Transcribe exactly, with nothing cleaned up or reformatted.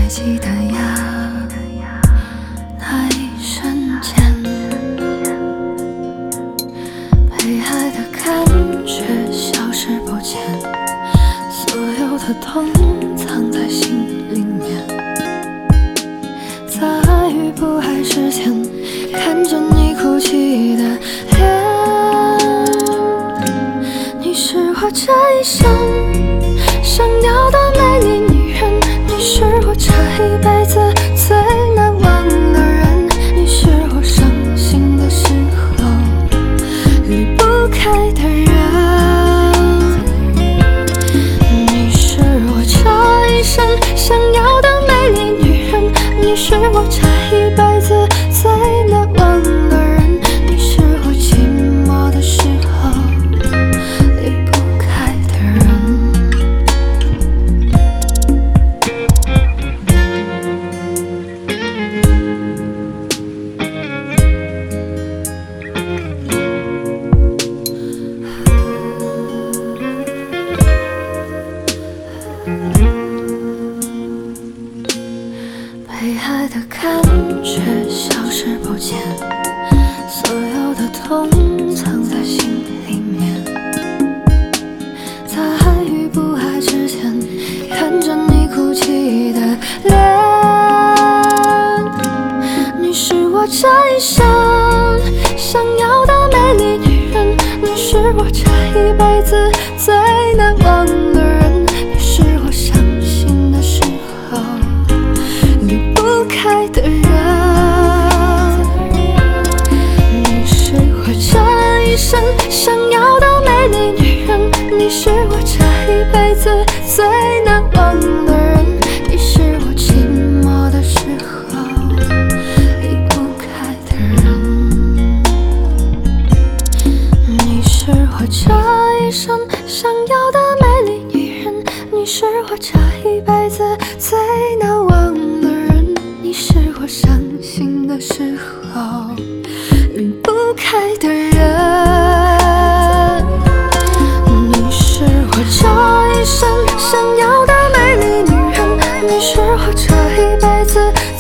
还记得呀，那一瞬间，被爱的感觉消失不见，所有的痛藏在心里面。在遇不爱之前，看着你哭泣的脸，你是我这一生想要的美丽女人，你是我这一辈子最难忘的人，你是我伤心的时候离不开的人，你是我这一生想要的美丽女人，你是我这一辈子最难忘的人，你是我寂寞的时候离不开的人。被爱的感觉消失不见，所有的痛藏在心里面。在遇不爱之前，看着你哭泣的脸，你是我这一生想要的美丽女人，你是我这一辈子最难忘的人，你是我伤心的时候离不开的人，你是我这一生想要的美丽女人，你是我这一辈子最难忘的人，你是我寂寞的时候离不开的人，你是我这一生想要的美丽女人，你是我这一辈子最难忘的人，你是我伤心的时候离不开的人，你是我这一生想要的美丽女人，你是我这一辈子